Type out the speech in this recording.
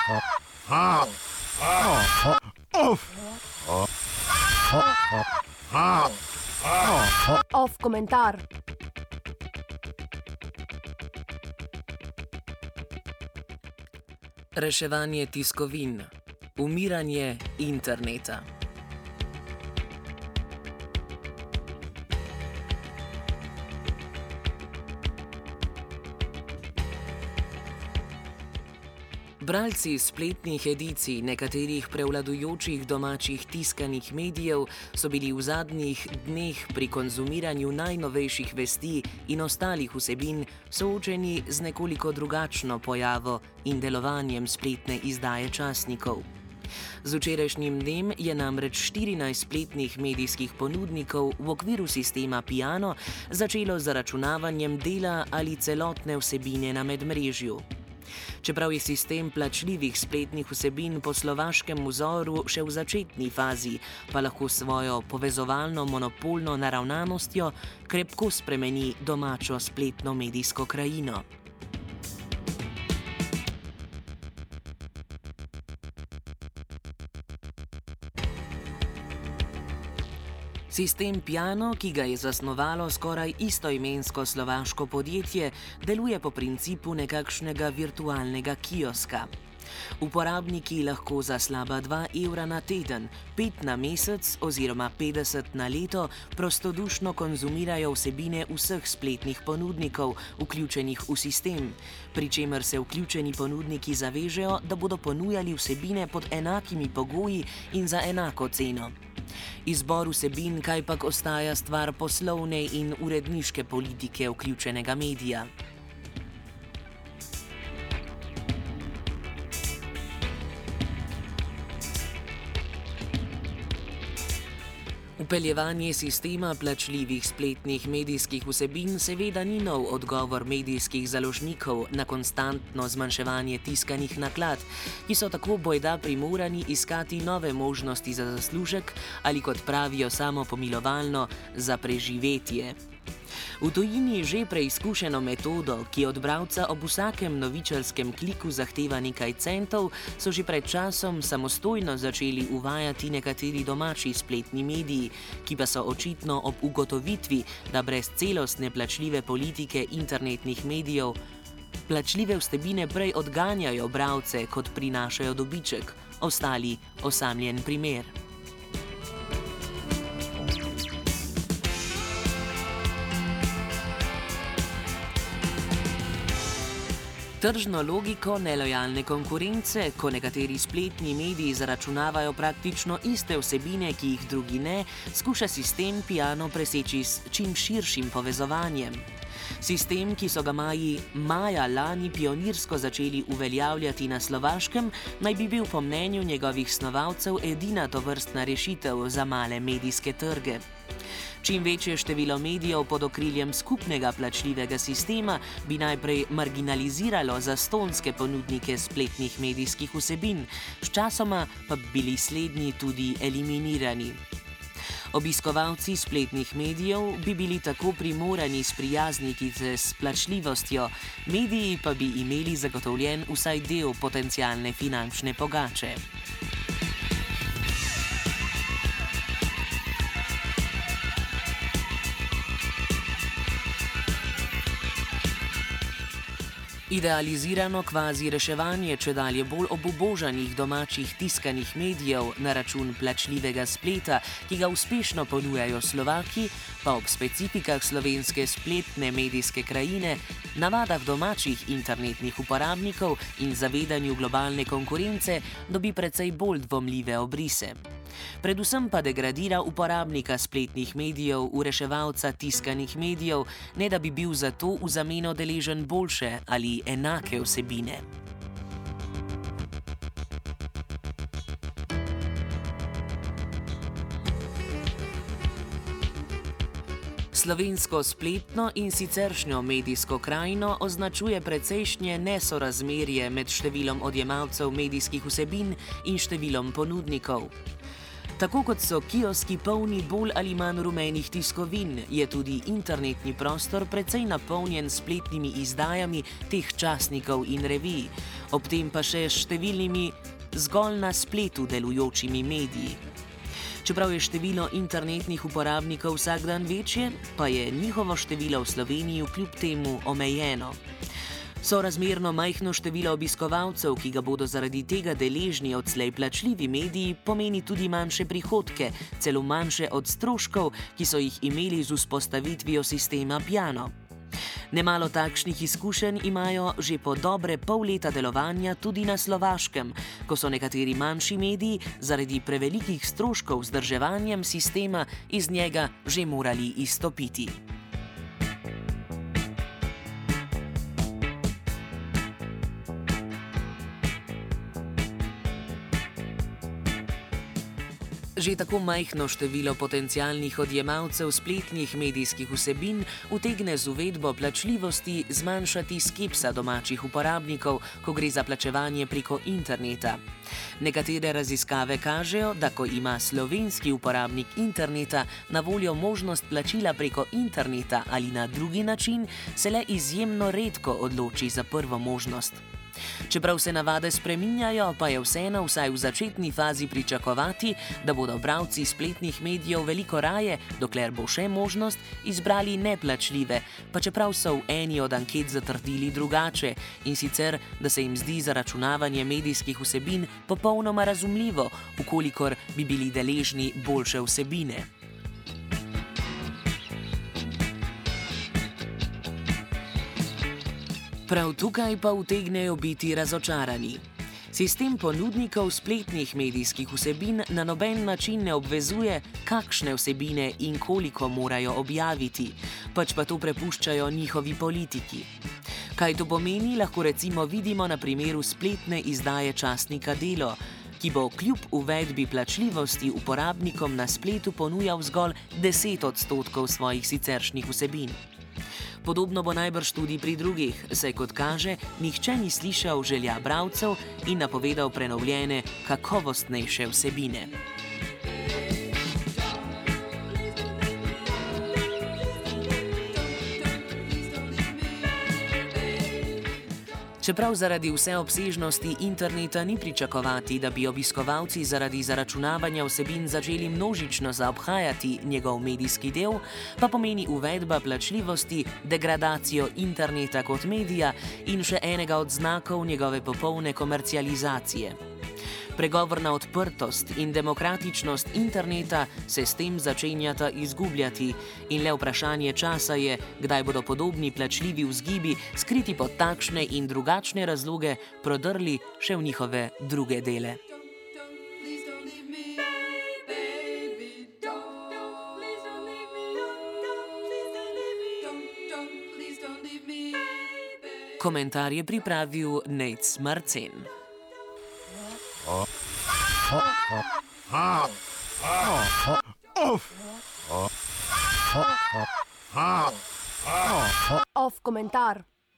Off komentar. Reševanje tiskovin. Umiranje interneta. Bralci spletnih edicij nekaterih prevladujočih domačih tiskanih medijev so bili v zadnjih dneh pri konzumiranju najnovejših vesti in ostalih vsebin soočeni z nekoliko drugačno pojavo in delovanjem spletne izdaje časnikov. Z včerajšnjim dnem je namreč 14 spletnih medijskih ponudnikov v okviru sistema Piano začelo z zaračunavanjem dela ali celotne vsebine na medmrežju. Čeprav je sistem plačljivih spletnih vsebin po slovaškem vzoru še v začetni fazi, pa lahko svojo povezovalno monopolno naravnanostjo krepko spremeni domačo spletno medijsko krajino. Sistem Piano, ki ga je zasnovalo skoraj istoimensko slovaško podjetje, deluje po principu nekakšnega virtualnega kioska. Uporabniki lahko za slaba 2 evra na teden, 5 na mesec oziroma 50 na leto prostodušno konzumirajo vsebine vseh spletnih ponudnikov, vključenih v sistem, pri čemer se vključeni ponudniki zavežejo, da bodo ponujali vsebine pod enakimi pogoji in za enako ceno. Izbor vsebin kajpak ostaja stvar poslovne in uredniške politike vključenega medija. Vpeljevanje sistema plačljivih spletnih medijskih vsebin seveda ni nov odgovor medijskih založnikov na konstantno zmanjševanje tiskanih naklad, ki so tako bojda primorani iskati nove možnosti za zaslužek ali, kot pravijo samopomilovalno, za preživetje. V tujini že preizkušeno metodo, ki od bralca ob vsakem novičarskem kliku zahteva nekaj centov, so že pred časom samostojno začeli uvajati nekateri domači spletni mediji, ki pa so očitno ob ugotovitvi, da brez celostne plačljive politike internetnih medijev plačljive vsebine prej odganjajo bralce, kot prinašajo dobiček, ostali osamljen primer. Tržno logiko nelojalne konkurence, ko nekateri spletni mediji zaračunavajo praktično iste vsebine, ki jih drugi ne, skuša sistem Piano preseči s čim širšim povezovanjem. Sistem, ki so ga maja lani pionirsko začeli uveljavljati na Slovaškem, naj bi bil po mnenju njegovih snovalcev edina tovrstna rešitev za male medijske trge. Čim večje število medijev pod okriljem skupnega plačljivega sistema bi najprej marginaliziralo zastonjske ponudnike spletnih medijskih vsebin, sčasoma pa bi bili slednji tudi eliminirani. Obiskovalci spletnih medijev bi bili tako primorani sprijazniti se s plačljivostjo, mediji pa bi imeli zagotovljen vsaj del potencialne finančne pogače. Idealizirano kvazi reševanje čedalje bolj obubožanih domačih tiskanih medijev na račun plačljivega spleta, ki ga uspešno ponujajo Slovaki, pa ob specifikah slovenske spletne medijske krajine, navadah domačih internetnih uporabnikov in zavedanju globalne konkurence dobi precej bolj dvomljive obrise. Predvsem pa degradira uporabnika spletnih medijev v reševalca tiskanih medijev, ne da bi bil za to v zameno deležen boljše ali enake vsebine. Slovensko spletno in siceršnjo medijsko krajino označuje precejšnje nesorazmerje med številom odjemalcev medijskih vsebin in številom ponudnikov. Tako kot so kioski polni bolj ali manj rumenih tiskovin, je tudi internetni prostor precej napolnjen s spletnimi izdajami teh časnikov in revij, ob tem pa še s številnimi zgolj na spletu delujočimi mediji. Čeprav je število internetnih uporabnikov vsak dan večje, pa je njihovo število v Sloveniji kljub temu omejeno. Sorazmerno majhno število obiskovalcev, ki ga bodo zaradi tega deležni odslej plačljivi mediji, pomeni tudi manjše prihodke, celo manjše od stroškov, ki so jih imeli z vzpostavitvijo sistema Piano. Nemalo takšnih izkušenj imajo že po dobre pol leta delovanja tudi na Slovaškem, ko so nekateri manjši mediji zaradi prevelikih stroškov z vzdrževanjem sistema iz njega že morali izstopiti. Že tako majhno število potencialnih odjemalcev spletnih medijskih vsebin utegne z uvedbo plačljivosti zmanjšati skepsa domačih uporabnikov, ko gre za plačevanje preko interneta. Nekatere raziskave kažejo, da ko ima slovenski uporabnik interneta na voljo možnost plačila preko interneta ali na drugi način, se le izjemno redko odloči za prvo možnost. Čeprav se navade spreminjajo, pa je vseeno vsaj v začetni fazi pričakovati, da bodo bralci spletnih medijev veliko raje, dokler bo še možnost, izbrali neplačljive, pa čeprav so v eni od anket zatrdili drugače, in sicer, da se jim zdi zaračunavanje medijskih vsebin popolnoma razumljivo, ukolikor bi bili deležni boljše vsebine. Prav tukaj pa utegnejo biti razočarani. Sistem ponudnikov spletnih medijskih vsebin na noben način ne obvezuje, kakšne vsebine in koliko morajo objaviti, pač pa to prepuščajo njihovi politiki. Kaj to pomeni, lahko recimo vidimo na primeru spletne izdaje časnika Delo, ki bo kljub uvedbi plačljivosti uporabnikom na spletu ponujal zgolj 10% svojih siceršnjih vsebin. Podobno bo najbrž tudi pri drugih, saj kot kaže, nihče ni slišal želja bralcev in napovedal prenovljene, kakovostnejše vsebine. Čeprav zaradi vseobsežnosti interneta ni pričakovati, da bi obiskovalci zaradi zaračunavanja vsebin začeli množično zaobhajati njegov medijski del, pa pomeni uvedba plačljivosti degradacijo interneta kot medija in še enega od znakov njegove popolne komercializacije. Pregovorna odprtost in demokratičnost interneta se s tem začenjata izgubljati in le vprašanje časa je, kdaj bodo podobni plačljivi vzgibi, skriti pod takšne in drugačne razloge, prodrli še v njihove druge dele. Komentar je pripravil Nejc Marcen. Off komentar.